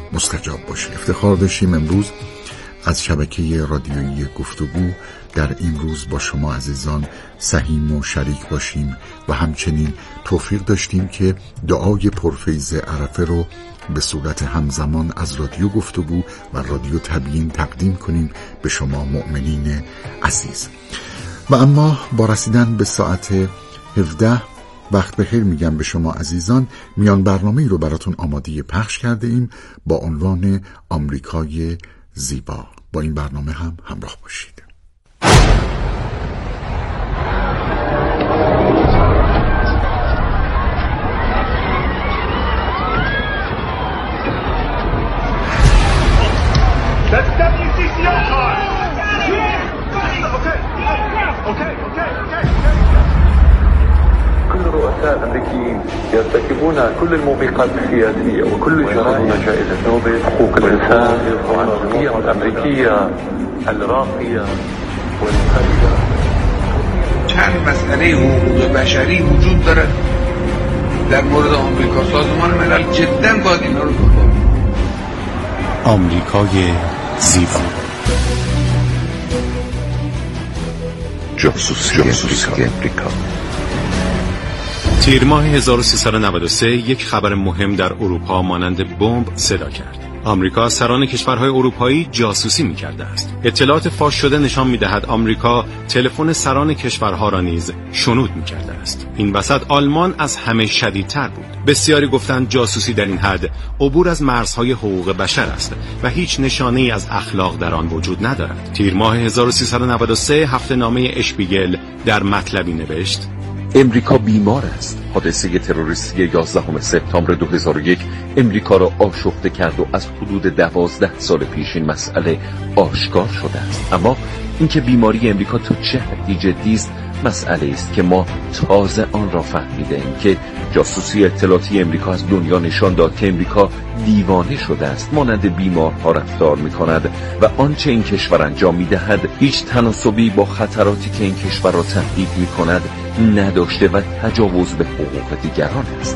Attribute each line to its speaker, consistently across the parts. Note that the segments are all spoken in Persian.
Speaker 1: مستجاب باشه. افتخار داشتیم امروز از شبکه رادیویی گفتگو در این روز با شما عزیزان سهیم و شریک باشیم و همچنین توفیق داشتیم که دعای پرفیض عرفه رو به صورت همزمان از رادیو گفتگو و رادیو تبیین تقدیم کنیم به شما مؤمنین عزیز. و اما با رسیدن به ساعت 17 وقت بخیر میگم به شما عزیزان. میان برنامه‌ای رو براتون آماده پخش کرده ایم با عنوان آمریکای زیبا. با این برنامه هم همراه باشید.
Speaker 2: كل رؤساء الأمريكيين يرتكبون كل الموبقات السياسية وكل جرائم جائزة نوبل حقوق الإنسان والقيم الأمريكية الراقية والخالدة.
Speaker 3: چند مسئله حقوق بشری وجود داره در مورد آمریکا. سازمان ملل جدا باید اینا رو دنبال کنه.
Speaker 4: آمریکای زیبا.
Speaker 5: جاسوسی امریکا.
Speaker 4: تیر ماه 1393 یک خبر مهم در اروپا مانند بمب صدا کرد. آمریکا از سران کشورهای اروپایی جاسوسی می‌کرده است. اطلاعات فاش شده نشان می‌دهد آمریکا تلفن سران کشورها را نیز شنود می‌کرده است. این وسط آلمان از همه شدیدتر بود. بسیاری گفتند جاسوسی در این حد عبور از مرزهای حقوق بشر است و هیچ نشانه‌ای از اخلاق در آن وجود ندارد. تیر ماه 1393 هفته‌نامه اشپیگل در مطلبی نوشت:
Speaker 5: امریکا بیمار است. حادثه تروریستی 11 سپتامبر 2001 امریکا را آشفته کرد و از حدود 12 سال پیش این مسئله آشکار شده است. اما اینکه بیماری امریکا تا چه حدی جدی است مسئله است که ما تازه آن را فهمیدیم که جاسوسی اطلاعاتی امریکا از دنیا نشان داد که امریکا دیوانه شده است، مانند بیمارها رفتار می‌کند و آنچه این کشور انجام می‌دهد هیچ تناسبی با خطراتی که این کشور را تهدید می‌کند نداشته و تجاوز به حقوق دیگران است.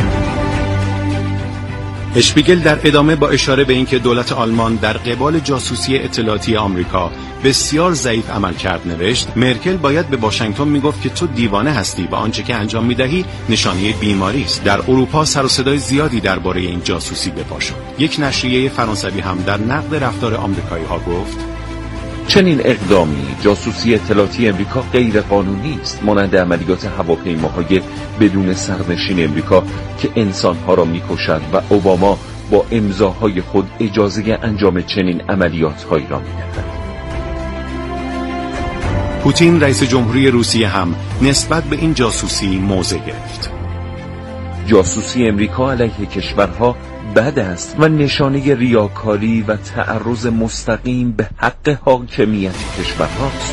Speaker 4: اشپیگل در ادامه با اشاره به اینکه دولت آلمان در قبال جاسوسی اطلاعاتی آمریکا بسیار ضعیف عمل کرد نوشت: مرکل باید به واشنگتن میگفت که تو دیوانه هستی و آنچه که انجام میدهی نشانه بیماری است. در اروپا سر و صدای زیادی درباره این جاسوسی به پا شد. یک نشریه فرانسوی هم در نقد رفتار آمریکایی‌ها گفت:
Speaker 5: چنین اقدامی جاسوسی اطلاعاتی امریکا غیر قانونی است، مانند عملیات هواپیماهای بدون سرنشین امریکا که انسانها را میکشد و اوباما با امضاهای خود اجازه انجام چنین عملیات‌هایی را میدهد.
Speaker 4: پوتین رئیس جمهوری روسیه هم نسبت به این جاسوسی موضع گرفت.
Speaker 5: جاسوسی امریکا علیه کشورها بد است و نشانه ریاکاری و تعرض مستقیم به حق حاکمیت کشورهاست.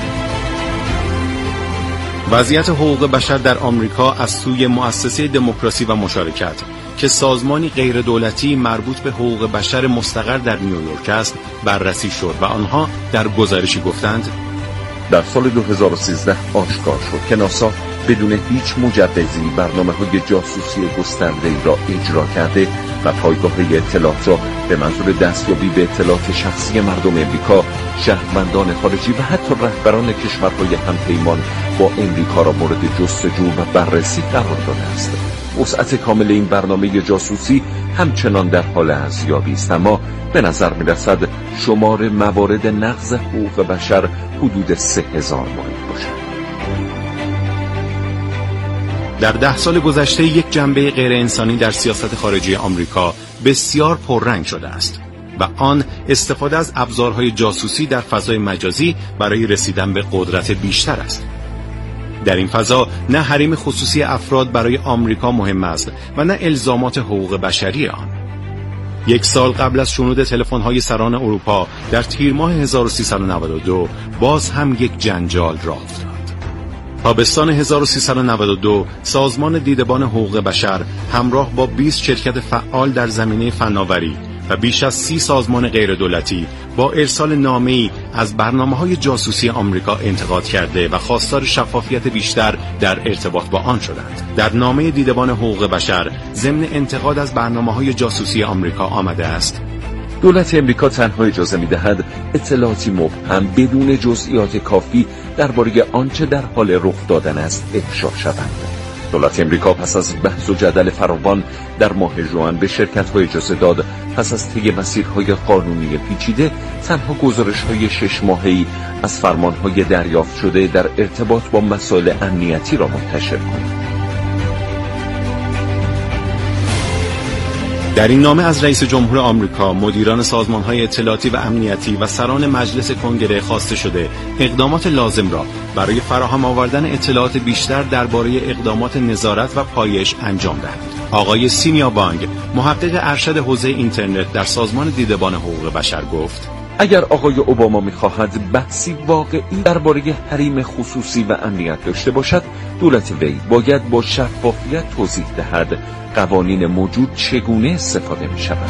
Speaker 4: وضعیت حقوق بشر در آمریکا از سوی مؤسسه دموکراسی و مشارکت که سازمانی غیر دولتی مربوط به حقوق بشر مستقر در نیویورک است بررسی شد و آنها در گزارشی گفتند:
Speaker 5: در سال 2013 آشکار شد که ناسا بدون هیچ مجوزی برنامه‌های جاسوسی گسترده‌ای را اجرا کرده و پایگاه اطلاعات را به منظور دستیابی به اطلاعات شخصی مردم امریکا، شهروندان خارجی و حتی رهبران کشورهای همپیمان با امریکا را مورد جستجو و بررسی قرار داده است. وسعت کامل این برنامه جاسوسی همچنان در حال ارزیابی است، اما به نظر می‌رسد شمار موارد نقض حقوق بشر حدود 3000 مورد باشد.
Speaker 4: در 10 سال گذشته یک جنبه غیر انسانی در سیاست خارجی آمریکا بسیار پررنگ شده است و آن استفاده از ابزارهای جاسوسی در فضای مجازی برای رسیدن به قدرت بیشتر است. در این فضا نه حریم خصوصی افراد برای آمریکا مهم است و نه الزامات حقوق بشری آن. 1 سال قبل از شنود تلفن‌های سران اروپا در تیر ماه 1392 باز هم یک جنجال راه افتاد. تابستان 1392 سازمان دیدبان حقوق بشر همراه با 20 شرکت فعال در زمینه فناوری و بیش از 30 سازمان غیردولتی با ارسال نامه‌ای از برنامه‌های جاسوسی آمریکا انتقاد کرده و خواستار شفافیت بیشتر در ارتباط با آن شدند. در نامه دیدبان حقوق بشر ضمن انتقاد از برنامه‌های جاسوسی آمریکا آمده است:
Speaker 5: دولت امریکا تنها اجازه می‌دهد اطلاعاتی مبهم بدون جزئیات کافی درباره آنچه در حال رخ دادن است افشا شود. دولت امریکا پس از بحث و جدل فراوان در ماه ژوئن به شرکت‌ها اجازه داد پس از طی مسیرهای قانونی پیچیده تنها گزارش‌های 6 ماهه‌ای از فرمان‌های دریافت شده در ارتباط با مسائل امنیتی را منتشر کند.
Speaker 4: در این نامه از رئیس جمهور آمریکا، مدیران سازمان‌های اطلاعاتی و امنیتی و سران مجلس کنگره خواسته شده اقدامات لازم را برای فراهم آوردن اطلاعات بیشتر درباره اقدامات نظارت و پایش انجام دهند. آقای سینیا بانگ، محقق ارشد حوزه اینترنت در سازمان دیدبان حقوق بشر گفت:
Speaker 5: اگر آقای اوباما می‌خواهد بحثی واقعی درباره حریم خصوصی و امنیت داشته باشد، دولت وی باید با شفافیت توضیح دهد قوانین موجود چگونه استفاده می‌شوند.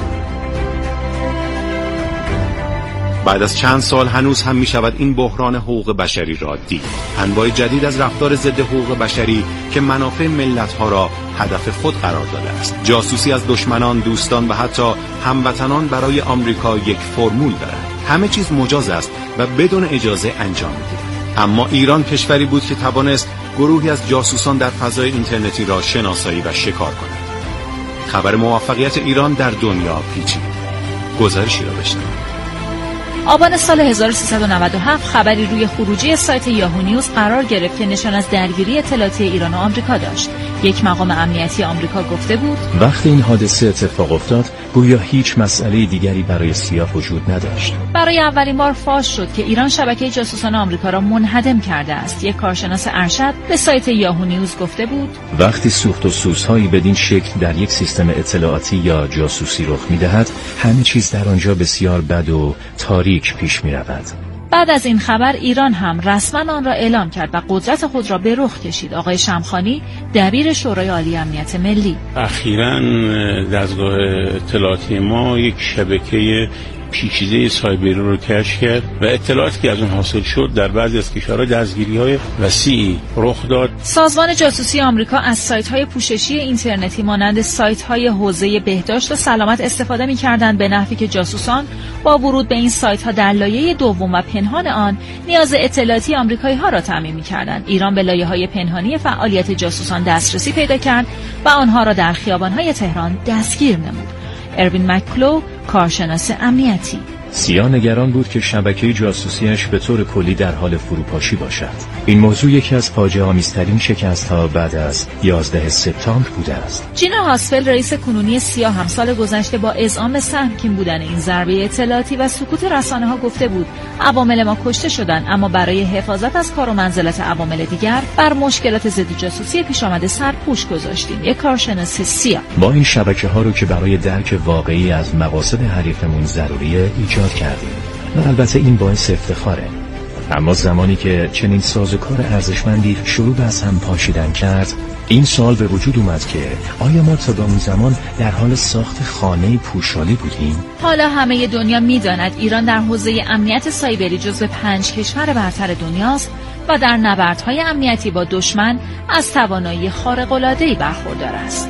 Speaker 4: بعد از چند سال هنوز هم می‌شود این بحران حقوق بشری را دید. انواع جدید از رفتار ضد حقوق بشری که منافع ملت‌ها را هدف خود قرار داده است. جاسوسی از دشمنان، دوستان و حتی هموطنان برای آمریکا یک فرمول دارد. همه چیز مجاز است و بدون اجازه انجام می‌گیرد. اما ایران کشوری بود که توانست گروهی از جاسوسان در فضای اینترنتی را شناسایی و شکار کند. خبر موفقیت ایران در دنیا پیچید. گزارشی را بشنوید.
Speaker 6: آبان سال 1397 خبری روی خروجی سایت یاهو نیوز قرار گرفت که نشان از درگیری اطلاعاتی ایران و آمریکا داشت. یک مقام امنیتی آمریکا گفته بود:
Speaker 7: وقتی این حادثه اتفاق افتاد، گویا هیچ مسئله دیگری برای سیاه وجود نداشت.
Speaker 6: برای اولین بار فاش شد که ایران شبکه جاسوسان آمریکا را منهدم کرده است. یک کارشناس ارشد به سایت یاهو نیوز گفته بود:
Speaker 7: وقتی سوخت و سوزهایی بدین شکل در یک سیستم اطلاعاتی یا جاسوسی رخ می‌دهد، همه چیز در آنجا بسیار بد و تاریک پیش می‌رود.
Speaker 6: بعد از این خبر ایران هم رسما آن را اعلام کرد و قدرت خود را به رخ کشید. آقای شمخانی، دبیر شورای عالی امنیت ملی:
Speaker 8: اخیراً دستگاه اطلاعاتی ما یک شبکه پیچیده سایبری رو کشف کرد و اطلاعاتی که از اون حاصل شد در بعضی از کشورها دستگیری‌های وسیعی رخ داد.
Speaker 6: سازمان جاسوسی آمریکا از سایت‌های پوششی اینترنتی مانند سایت‌های حوزه بهداشت و سلامت استفاده می‌کردند به نحوی که جاسوسان با ورود به این سایت‌ها در لایه دوم و پنهان آن نیاز اطلاعاتی آمریکایی‌ها را تامین می‌کردند. ایران به لایه‌های پنهانی فعالیت جاسوسان دسترسی پیدا کرد و آنها را در خیابان‌های تهران دستگیر نمود. اروین مکلو، کارشناس امنیتی:
Speaker 7: سیا نگران بود که شبکه جاسوسیش به طور کلی در حال فروپاشی باشد. این موضوع یکی از فاجعه‌آمیزترین شکست‌ها بعد از 11 سپتامبر بوده است.
Speaker 6: جینا هاسفل، رئیس کنونی سیا، هم سال گذشته با اذعان سهمگین بودن این ضربه اطلاعاتی و سکوت رسانه‌ها گفته بود: عوامل ما کشته شدند، اما برای حفاظت از کار و منزلت عوامل دیگر بر مشکلات ضد جاسوسی پیش آمده سرپوش گذاشتیم. یک کارشناس سیا:
Speaker 7: ما این شبکه‌ها رو که برای درک واقعی از مقاصد حریفمون ضروریه ایجاد کردیم و البته این باعث افتخاره. اما زمانی که چنین سازوکار ارزشمندی شروع به از هم پاشیدن کرد، این سوال به وجود اومد که آیا ما تا به اون زمان در حال ساخت خانه پوشالی بودیم؟
Speaker 6: حالا همه دنیا می‌داند ایران در حوزه امنیت سایبری جزو 5 کشور برتر دنیاست و در نبردهای امنیتی با دشمن از توانایی خارق‌العاده‌ای برخوردار است.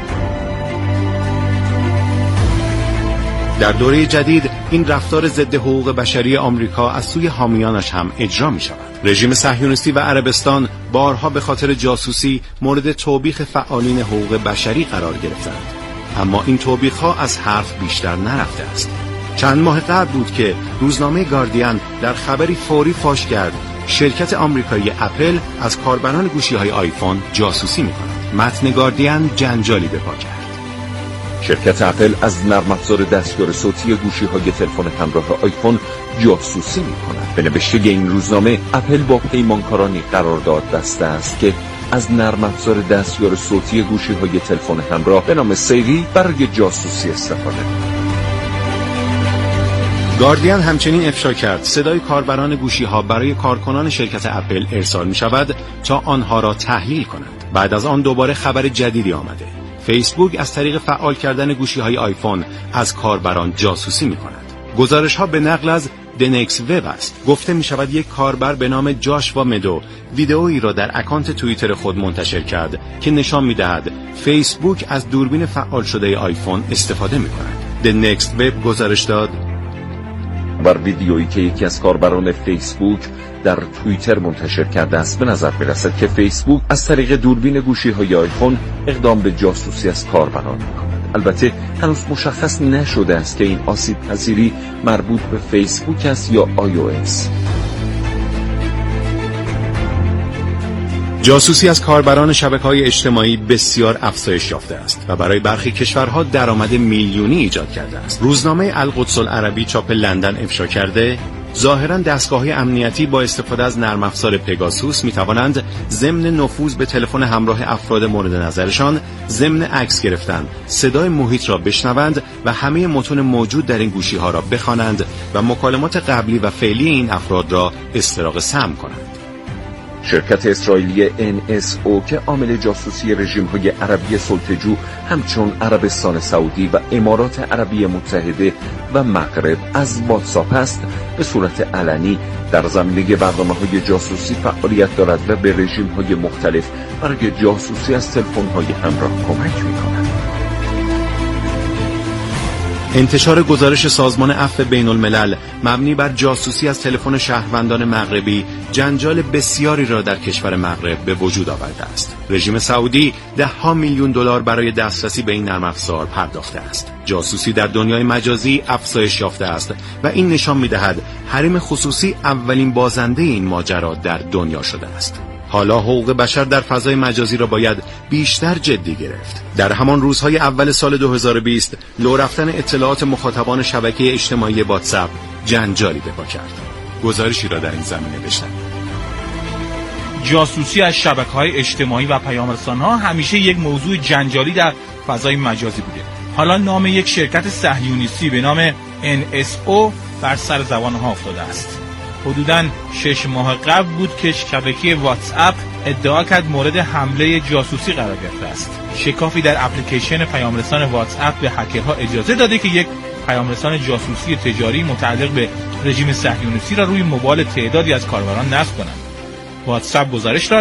Speaker 4: در دوره جدید این رفتار ضد حقوق بشری آمریکا از سوی حامیانش هم اجرا می شود. رژیم صهیونیستی و عربستان بارها به خاطر جاسوسی مورد توبیخ فعالین حقوق بشری قرار گرفتند. اما این توبیخ‌ها از حرف بیشتر نرفته است. چند ماه قبل بود که روزنامه گاردین در خبری فوری فاش کرد شرکت آمریکایی اپل از کاربران گوشی‌های آیفون جاسوسی می‌کند. متن گاردین جنجالی به پا کرد.
Speaker 5: شرکت اپل از نرم افزار دستیار صوتی گوشی‌های تلفن همراه آیفون جاسوسی می‌کند. به نوشته این روزنامه، اپل با پیمانکارانی قرارداد بسته است که از نرم افزار دستیار صوتی گوشی‌های تلفن همراه به نام سیری برای جاسوسی استفاده می‌کند.
Speaker 4: گاردین همچنین افشا کرد صدای کاربران گوشی‌ها برای کارکنان شرکت اپل ارسال می‌شود تا آنها را تحلیل کنند. بعد از آن دوباره خبر جدیدی آمده. فیسبوک از طریق فعال کردن گوشی‌های آیفون از کاربران جاسوسی می‌کند. گزارش‌ها به نقل از The Next Web است. گفته می‌شود یک کاربر به نام جاشوا مدو ویدئویی را در اکانت توییتر خود منتشر کرد که نشان می‌دهد فیسبوک از دوربین فعال شده آیفون استفاده می‌کند. The Next Web گزارش داد
Speaker 5: بر ویدیویی که یکی از کاربران فیسبوک در توییتر منتشر کرده است به نظر می‌رسد که فیسبوک از طریق دوربین گوشی‌های آیفون اقدام به جاسوسی از کاربران می‌کند. البته هنوز مشخص نشده است که این آسیب پذیری مربوط به فیسبوک است یا iOS.
Speaker 4: جاسوسی از کاربران شبکه‌های اجتماعی بسیار افزایش یافته است و برای برخی کشورها درآمد میلیونی ایجاد کرده است. روزنامه القدس العربی چاپ لندن افشا کرده ظاهراً دستگاه‌های امنیتی با استفاده از نرم افزار پگاسوس می‌توانند ضمن نفوذ به تلفن همراه افراد مورد نظرشان، ضمن عکس گرفتن، صدای محیط را بشنوند و همه متون موجود در این گوشی‌ها را بخوانند و مکالمات قبلی و فعلی این افراد را استراق سم کنند.
Speaker 5: شرکت اسرائیلی NSO که عامل جاسوسی رژیم‌های عربی سلطه‌جو همچون عربستان سعودی و امارات عربی متحده و مغرب از واتساپ است، به صورت علنی در زمینه برنامه‌های جاسوسی فعالیت دارد و به رژیم‌های مختلف برای جاسوسی از تلفن‌های همراه کمک می‌کند.
Speaker 4: انتشار گزارش سازمان عفو بین الملل مبنی بر جاسوسی از تلفن شهروندان مغربی جنجال بسیاری را در کشور مغرب به وجود آورده است. رژیم سعودی $10 میلیون برای دسترسی به این نرم افزار پرداخته است. جاسوسی در دنیای مجازی افزایش یافته است و این نشان می‌دهد حریم خصوصی اولین بازنده این ماجرا در دنیا شده است. حالا حقوق بشر در فضای مجازی را باید بیشتر جدی گرفت. در همان روزهای اول سال 2020 لو رفتن اطلاعات مخاطبان شبکه اجتماعی واتساپ جنجالی به پا کرد. گزارشی را در این زمینه بشنوید.
Speaker 9: جاسوسی از شبکه‌های اجتماعی و پیام‌رسان‌ها همیشه یک موضوع جنجالی در فضای مجازی بوده. حالا نام یک شرکت صهیونیستی به نام NSO بر سر زبان‌ها افتاده است. حدوداً 6 ماه قبل بود که شبکه واتساپ ادعا کرد مورد حمله جاسوسی قرار گرفته است. شکافی در اپلیکیشن پیامرسان واتساپ به هکرها اجازه داده که یک پیامرسان جاسوسی تجاری متعلق به رژیم صهیونیستی را روی موبایل تعدادی از کاربران نصب کنند. واتساپ گزارش داد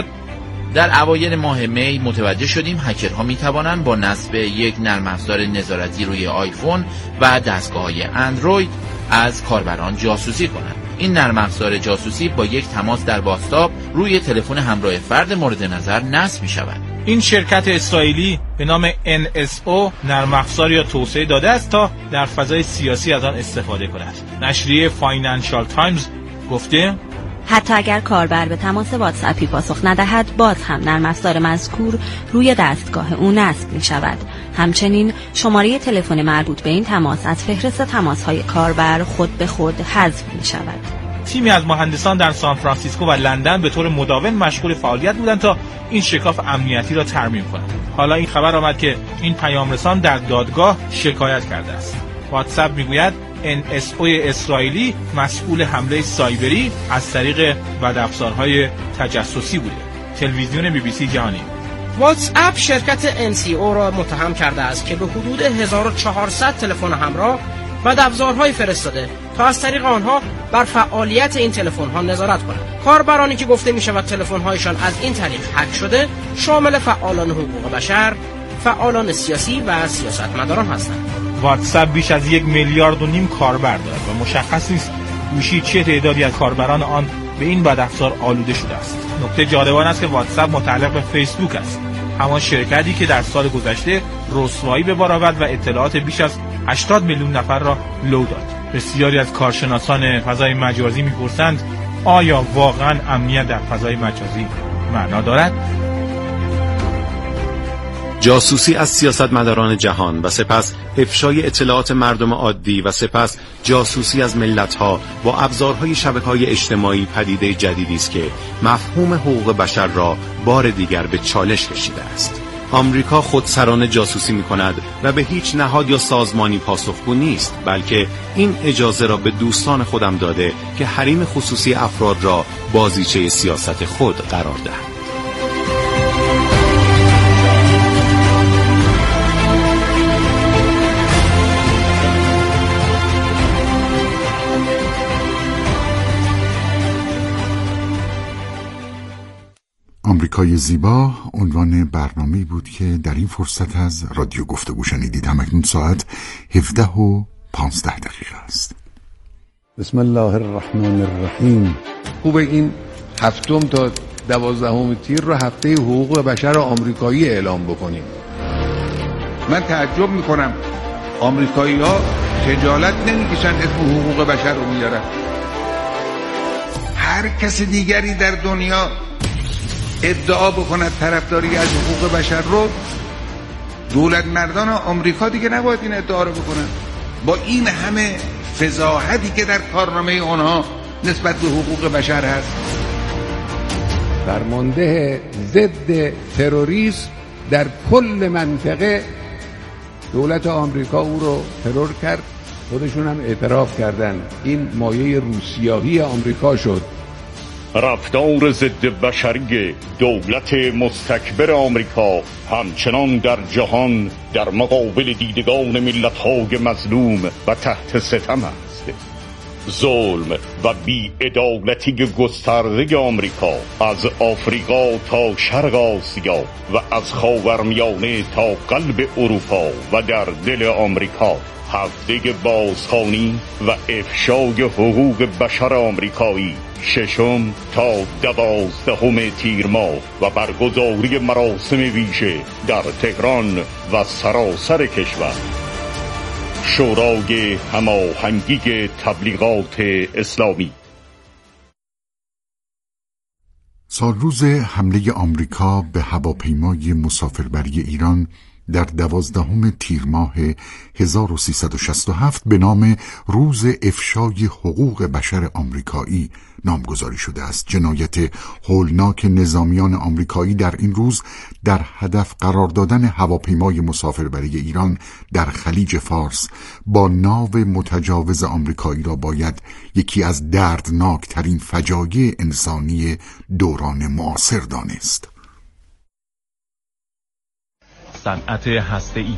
Speaker 10: در اوایل ماه می متوجه شدیم هکرها میتوانند با نصب یک نرم افزار نظارتی روی آیفون و دستگاه‌های اندروید از کاربران جاسوسی کنند. این نرم افزار جاسوسی با یک تماس در واتساپ روی تلفن همراه فرد مورد نظر نصب می شود.
Speaker 9: این شرکت اسرائیلی به نام NSO نرم افزاری را توسعه داده است تا در فضای سیاسی از آن استفاده کند. نشریه فاینانشال تایمز گفته
Speaker 11: حتی اگر کاربر به تماس واتساپی پاسخ ندهد، باز هم نرم افزار مذکور روی دستگاه او نصب می شود. همچنین شماره تلفن مربوط به این تماس از فهرست تماس‌های کاربر خود به خود حذف می شود.
Speaker 9: تیمی از مهندسان در سان فرانسیسکو و لندن به طور مداوم مشغول فعالیت بودند تا این شکاف امنیتی را ترمیم کنند. حالا این خبر آمد که این پیامرسان در دادگاه شکایت کرده است. واتساپ میگوید NSO اسرائیلی مسئول حمله سایبری از طریق بدافزارهای تجسسی بوده. تلویزیون BBC جهانی
Speaker 12: واتساپ شرکت NCO را متهم کرده است که به حدود 1400 تلفن همراه بدافزارهای فرستاده تا از طریق آنها بر فعالیت این تلفن‌ها نظارت کنند. کاربرانی که گفته می‌شود تلفن‌هایشان از این طریق هک شده شامل فعالان حقوق بشر، فعالان سیاسی و سیاستمداران هستند.
Speaker 9: واتساپ بیش از 1.5 میلیارد کاربر دارد و مشخص نیست گوشی چه تعدادی از کاربران آن به این بدافزار آلوده شده است. نکته جالب آن است که واتساپ متعلق به فیسبوک است، همان شرکتی که در سال گذشته رسوایی به بار آورد و اطلاعات بیش از 80 میلیون نفر را لو داد. بسیاری از کارشناسان فضای مجازی می‌پرسند آیا واقعاً امنیت در فضای مجازی معنا دارد؟
Speaker 4: جاسوسی از سیاستمداران جهان و سپس افشای اطلاعات مردم عادی و سپس جاسوسی از ملت‌ها با ابزارهای شبکه‌های اجتماعی پدیده جدیدی است که مفهوم حقوق بشر را بار دیگر به چالش کشیده است. آمریکا خودسرانه جاسوسی می‌کند و به هیچ نهاد یا سازمانی پاسخگو نیست، بلکه این اجازه را به دوستان خودم داده که حریم خصوصی افراد را بازیچه سیاست خود قرار دهند.
Speaker 1: آمریکای زیبا عنوان برنامه‌ای بود که در این فرصت از رادیو گفتگو شنیدید. همکنون ساعت 17:15 است.
Speaker 13: بسم الله الرحمن الرحیم.
Speaker 3: خوبه این 7 تا 12 تیر رو هفته حقوق بشر آمریکایی اعلام بکنیم. من تعجب میکنم آمریکایی ها خجالت نمیکشن اسم حقوق بشر رو میارن. هر کس دیگری در دنیا ادعا بکند طرفداری از حقوق بشر رو، دولت مردان آمریکا دیگه نباید این ادعا رو بکنن. با این همه فضاحتی که در کارنامه اونها نسبت به حقوق بشر هست.
Speaker 13: فرمانده ضد تروریسم در کل منطقه دولت آمریکا او رو ترور کرد، خودشون هم اعتراف کردن. این مایه روسیاهی آمریکا شد.
Speaker 14: رفتار ضد بشری دولت مستکبر آمریکا همچنان در جهان در مقابل دیدگان ملت‌های مظلوم و تحت ستم است. ظلم و بی‌عدالتی گسترده آمریکا از آفریقا تا شرق آسیا و از خاورمیانه تا قلب اروپا و در دل آمریکا هفته بازخوانی و افشای حقوق بشر آمریکایی 6 تا 12 تیر ماه و برگزاری مراسم ویژه در تهران و سراسر کشور. شورای هماهنگی تبلیغات اسلامی.
Speaker 1: سالروز حمله آمریکا به هواپیمای مسافربری ایران در 12 تیر ماه 1367 به نام روز افشای حقوق بشر آمریکایی نامگذاری شده است. جنایت هولناک نظامیان آمریکایی در این روز در هدف قرار دادن هواپیمای مسافربری ایران در خلیج فارس با ناو متجاوز آمریکایی را باید یکی از دردناکترین فجایع انسانی دوران معاصر دانست.
Speaker 15: صنعت هسته‌ای.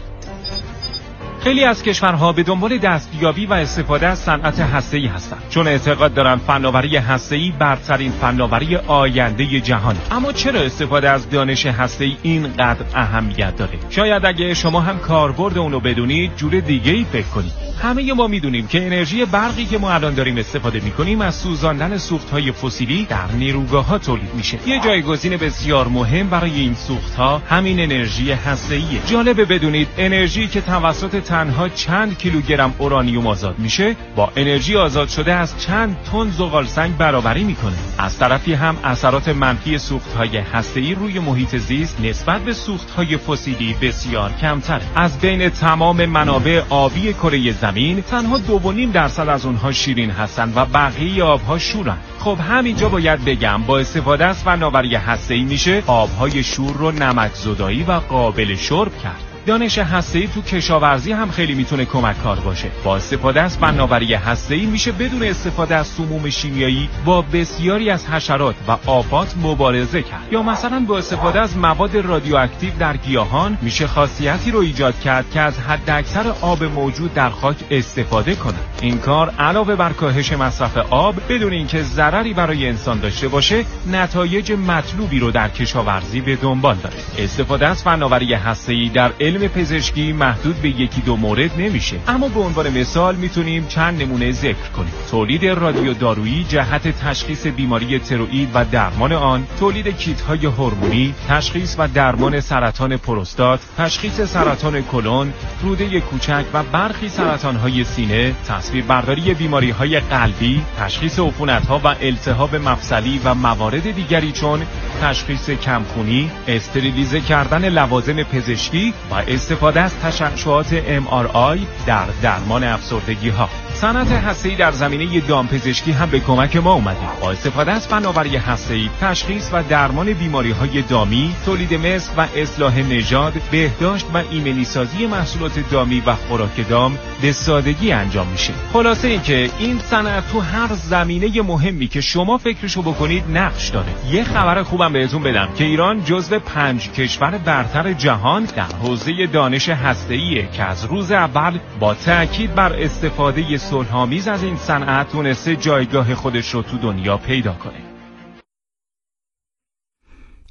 Speaker 15: خیلی از کشورها به دنبال دستیابی و استفاده از صنعت هسته‌ای هستند، چون اعتقاد دارند فناوری هسته‌ای برترین فناوری آینده جهان. اما چرا استفاده از دانش هسته‌ای اینقدر اهمیت داره؟ شاید اگه شما هم کاربرد اون رو بدونید جور دیگه‌ای فکر کنید. همه ما میدونیم که انرژی برقی که ما الان داریم استفاده میکنیم از سوزاندن سوخت‌های فسیلی در نیروگاه‌ها تولید میشه. یه جایگزین بسیار مهم برای این سوخت‌ها همین انرژی هسته‌ایه. جالبه بدونید انرژی که توسط تنها چند کیلوگرم اورانیوم آزاد میشه با انرژی آزاد شده از چند تن زغالسنگ برابری میکنه. از طرفی هم اثرات منفی سوخت‌های هسته‌ای روی محیط زیست نسبت به سوخت‌های فسیلی بسیار کمتر. از بین تمام منابع آبی کره زمین تنها 2.5% از اونها شیرین هستند و بقیه آبها شورن. خب همینجا باید بگم با استفاده از فناوری هسته‌ای میشه آبهای شور رو نمک‌زدایی و قابل شرب کرد. دانش هسته‌ای تو کشاورزی هم خیلی میتونه کمک کار باشه. با استفاده از فناوری هسته‌ای میشه بدون استفاده از سموم شیمیایی با بسیاری از حشرات و آفات مبارزه کرد. یا مثلا با استفاده از مواد رادیواکتیو در گیاهان میشه خاصیتی رو ایجاد کرد که از حداکثر آب موجود در خاک استفاده کنه. این کار علاوه بر کاهش مصرف آب بدون اینکه ضرری برای انسان داشته باشه، نتایج مطلوبی رو در کشاورزی به دنبال داره. استفاده از فناوری هسته‌ای در علم پزشکی محدود به 1-2 مورد نمیشه، اما به عنوان مثال میتونیم چند نمونه ذکر کنیم. تولید رادیودارویی جهت تشخیص بیماری تروئید و درمان آن، تولید کیت‌های هورمونی، تشخیص و درمان سرطان پروستات، تشخیص سرطان کلون، روده کوچک و برخی سرطان‌های سینه، تصویربرداری بیماری‌های قلبی، تشخیص عفونت‌ها و التهاب مفصلی و موارد دیگری چون تشخیص کمخونی، استریلیزه کردن لوازم پزشکی و استفاده از تشعشعات MRI در درمان افسردگی‌ها. صنعت هسته‌ای در زمینه دامپزشکی هم به کمک ما اومده. با استفاده از فناوری هسته‌ای تشخیص و درمان بیماری‌های دامی، تولید مثل و اصلاح نژاد، بهداشت و ایمنی‌سازی محصولات دامی و خوراک دام به سادگی انجام میشه. خلاصه اینکه این صنعت تو هر زمینه مهمی که شما فکرشو بکنید نقش داره. یه خبر خوبم بهتون بدم که ایران جزو 5 کشور برتر جهان در حوزه دانش هسته‌ایه که از روز اول با تأکید بر استفاده صلح‌آمیز از این صنعت تونسته جایگاه خودش رو تو دنیا پیدا کنه.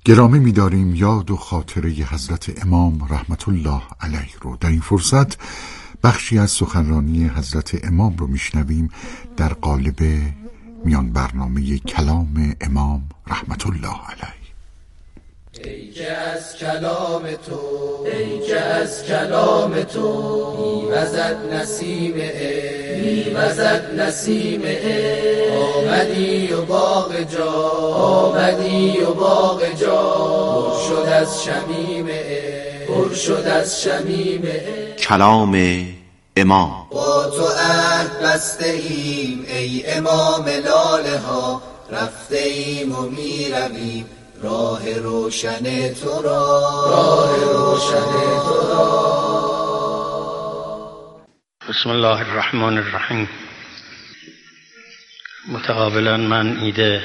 Speaker 1: گرامی می‌داریم یاد و خاطره حضرت امام رحمت الله علیه رو. در این فرصت بخشی از سخنرانی حضرت امام رو میشنویم در قالب میان برنامه کلام امام رحمت الله علیه.
Speaker 16: ای که از کلام تو، ای که از کلام تو میوزد نسیم عشق، میوزد نسیم عشق. آمدی و باغ جا، آمدی و باغ جا پر شد از شمیم عشق، پر شد از شمیم عشق.
Speaker 17: کلام امام.
Speaker 16: با تو عهد بسته ایم ای امام لاله ها، رفته ایم و میرویم راه روشن تو را، راه روشن تو را.
Speaker 18: بسم الله الرحمن الرحیم. متقابلا من عید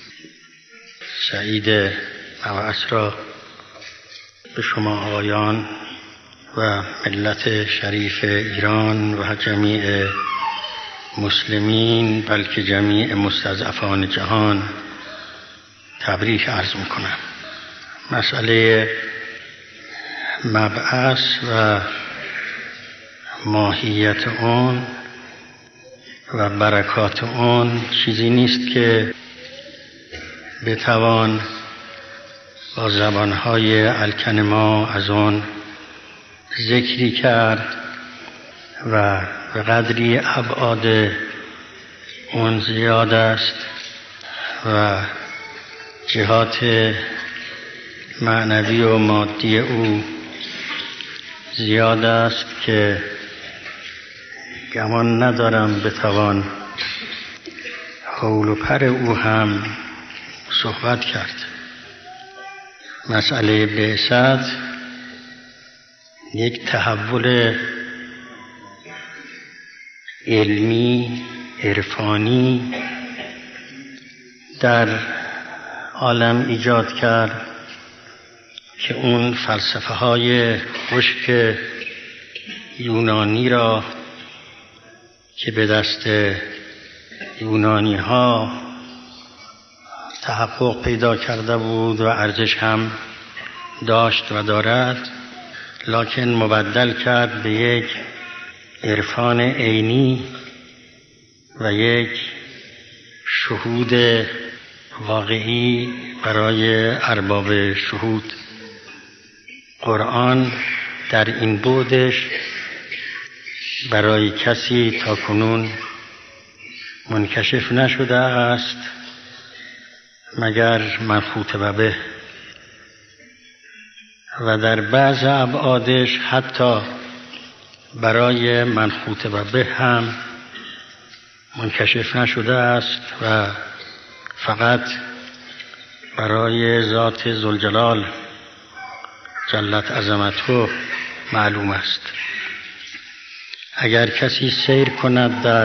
Speaker 18: سعید مبعث را به شما آقایان و ملت شریف ایران و جمیع مسلمین بلکه جمیع مستضعفان جهان تبریک عرض میکنم. مسئله مبعث و ماهیت اون و برکات اون چیزی نیست که بتوان با زبانهای الکن ما از اون ذکری کرد و به قدری ابعاد اون زیاد است و جهات معنوی و مادی او زیاد است که گمان ندارم بتوان حول و پر او هم صحبت کرد. مسئله بعثت یک تحول علمی عرفانی در عالم ایجاد کرد که اون فلسفه های خشک یونانی را که به دست یونانی ها تحقق پیدا کرده بود و ارزش هم داشت و دارد، لکن مبدل کرد به یک عرفان عینی و یک شهود واقعی برای ارباب شهود. قرآن در این بعدش برای کسی تا کنون منکشف نشده است مگر منخوط به و در بعض ابعادش حتی برای منخوط به هم منکشف نشده است و فقط برای ذات ذوالجلال جلت عظمته معلوم است. اگر کسی سیر کند در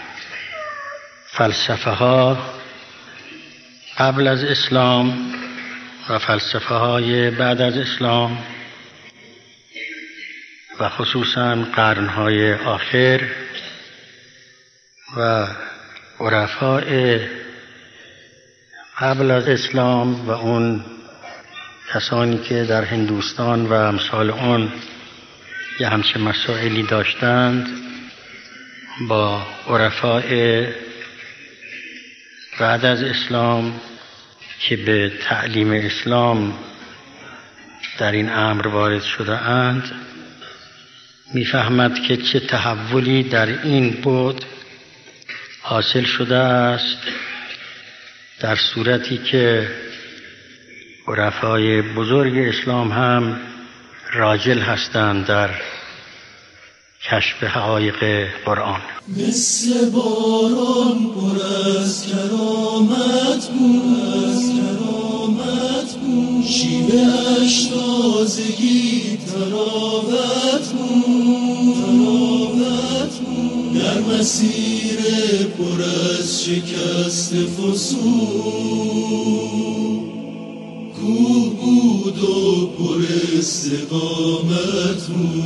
Speaker 18: فلسفه ها قبل از اسلام و فلسفه های بعد از اسلام و خصوصا قرنهای آخر و عرفای قبل از اسلام و اون کسانی که در هندوستان و امثال اون یه همچه مسائلی داشتند، با عرفای بعد از اسلام که به تعلیم اسلام در این امر وارد شده اند، میفهمد که چه تحولی در این بعد حاصل شده است، در صورتی که عرفای بزرگ اسلام هم راجل هستند در کشف حقایق قرآن.
Speaker 16: مثل باران پر از کرامت بود، شیوه اش تازگی تراوت بود، در مسیر پر از شکست فسون کوه بود و پر استقامت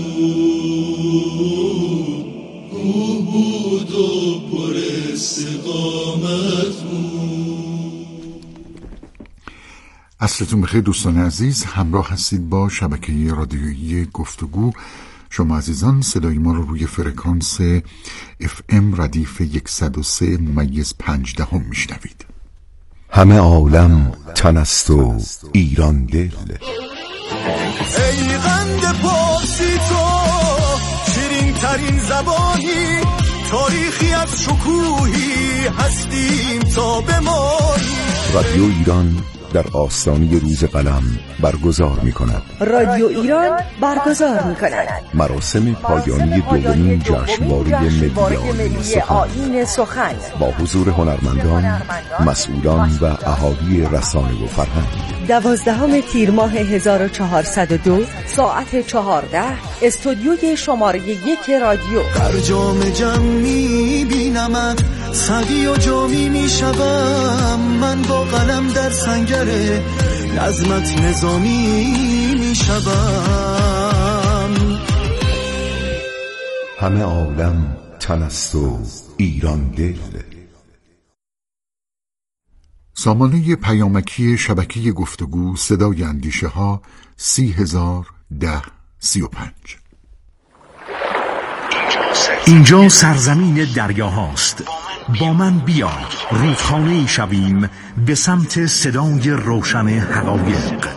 Speaker 16: بود، کوه بود و پر استقامت بود.
Speaker 1: عصرتون بخیر دوستان عزیز، همراه هستید با شبکه رادیویی گفتگو. شما عزیزان صدای ما رو روی فرکانس FM ردیف 103.5 میشنوید.
Speaker 19: همه عالم تن است و ایران دل.
Speaker 20: ای قند پارسی تو شیرین ترین زبانی، تاریخی از شکوهی هستیم تا بمانی.
Speaker 19: رادیو ایران در آستانه روز قلم برگزار می کند.
Speaker 21: رادیو ایران برگزار می کند
Speaker 19: مراسم پایانی دومین جشنواره ملی آیین سخن با حضور هنرمندان، مسئولان و اهالی رسانه و فرهنگ.
Speaker 21: 12 تیر ماه 1402 ساعت 14 استودیوی شماره 1 رادیو.
Speaker 20: در جام جم می بینمت، سعدی و جامی می شدم من، با قلم در سنگر نظمت نظامی می شدم.
Speaker 19: همه عالم تن است و ایران دل.
Speaker 1: سامانه پیامکی شبکه گفتگو صدای اندیشه ها 30,010-35.
Speaker 22: اینجا سرزمین دریاهاست. با من بیا رودخانه‌ای شویم به سمت صدای روشن حقایق.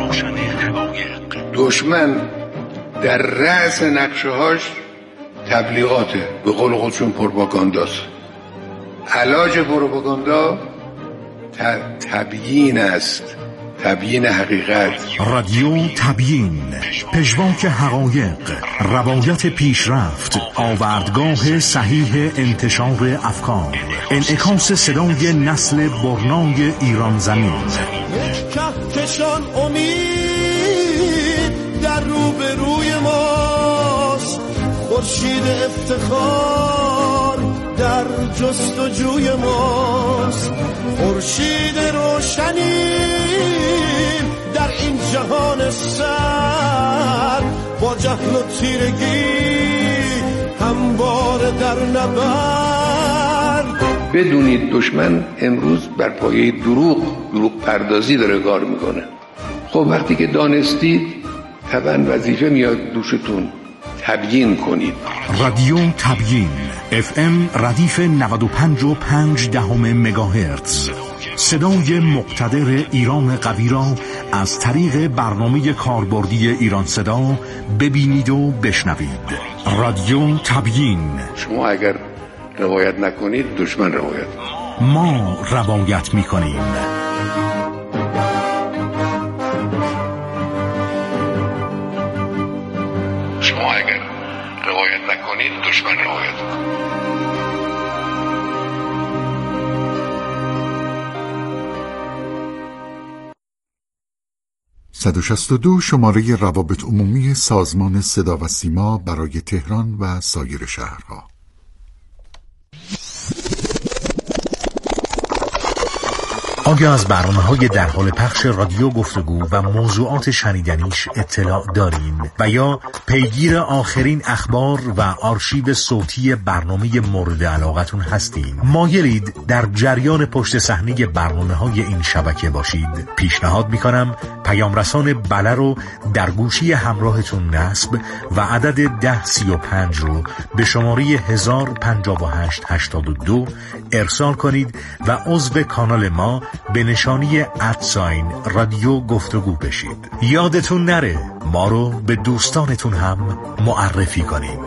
Speaker 13: دشمن در رأس نقشه‌هاش تبلیغاته، به قول خودشون پروپاگانداست. علاج پروپاگاندا تبیین است، تبیین حقیقت.
Speaker 22: رادیو تبیین، پژواک حقایق، روایت پیشرفت، آوردگاه صحیح انتشار افکار، انعکاس صدای نسل برنای ایران زمین.
Speaker 20: کهکشان امید در روبروی ماست، خورشید افتخار در جستجوی ماست، خورشید روشنی در این جهان سر، با جهل و تیرگی همواره در نبرد.
Speaker 13: بدونید دشمن امروز بر پایه دروغ پردازی داره کار میکنه. خب وقتی که دانستید طبعا وظیفه میاد دوشتون، تبیین کنید.
Speaker 22: رادیو تبیین FM ردیف 95.5 مگاهرتز، صدای مقتدر ایران قوی را از طریق برنامه کاربردی ایران صدا ببینید و بشنوید. رادیو تبیین.
Speaker 13: شما اگر روایت نکنید دشمن روایت،
Speaker 22: ما روایت میکنیم.
Speaker 13: شما اگر روایت نکنید دشمن روایت.
Speaker 1: 162 شماره روابط عمومی سازمان صدا و سیما برای تهران و سایر شهرها.
Speaker 22: آیا از برنامه‌های در حال پخش رادیو گفتگو و موضوعات شنیدنیش اطلاع دارین و یا پیگیر آخرین اخبار و آرشیو صوتی برنامه مورد علاقتون هستین؟ مایلید در جریان پشت صحنه برنامه‌های این شبکه باشید؟ پیشنهاد می‌کنم پیام رسان بله رو در گوشی همراهتون نصب و عدد 1035 رو به شماره 105882 ارسال کنید و عضو کانال ما به نشانی رادیو گفتگو بشید. یادتون نره ما رو به دوستانتون هم معرفی کنین.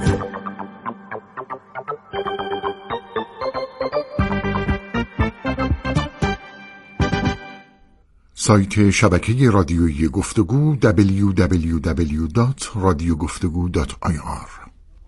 Speaker 1: سایت شبکه رادیویی گفتگو www.radiogoftegu.ir.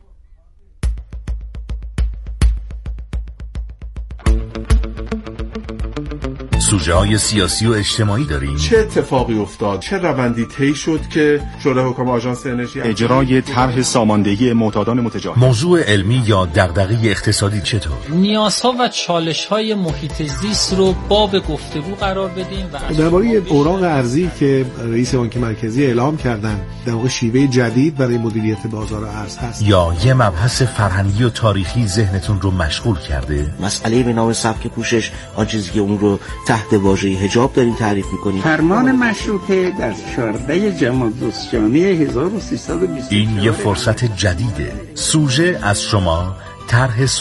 Speaker 22: سوژه‌های سیاسی و اجتماعی داریم.
Speaker 23: چه اتفاقی افتاد؟ چه روندی طی شد که شورای حکام آژانس انرژی
Speaker 24: اجرای طرح ساماندهی معتادان متجاوز؟
Speaker 22: موضوع علمی یا دغدغه اقتصادی چطور؟
Speaker 25: نیازها و چالش‌های محیط زیست رو باب گفتگو قرار بدیم و
Speaker 26: درباره اوراق ارزی که رئیس بانک مرکزی اعلام کردن در واقع شیوه جدید برای مدیریت بازار ارز هست.
Speaker 22: یا یه مبحث فرهنگی و تاریخی ذهنتون رو مشغول کرده؟
Speaker 27: مسئله به نام سبک پوشش، آن چیزی که اون رو تحت
Speaker 2: تحت واژه حجاب داریم تعریف میکنیم.
Speaker 5: فرمان مشروطه در 14 جمادی 1320.
Speaker 22: این یه فرصت جدیده. سوژه از شما، طرح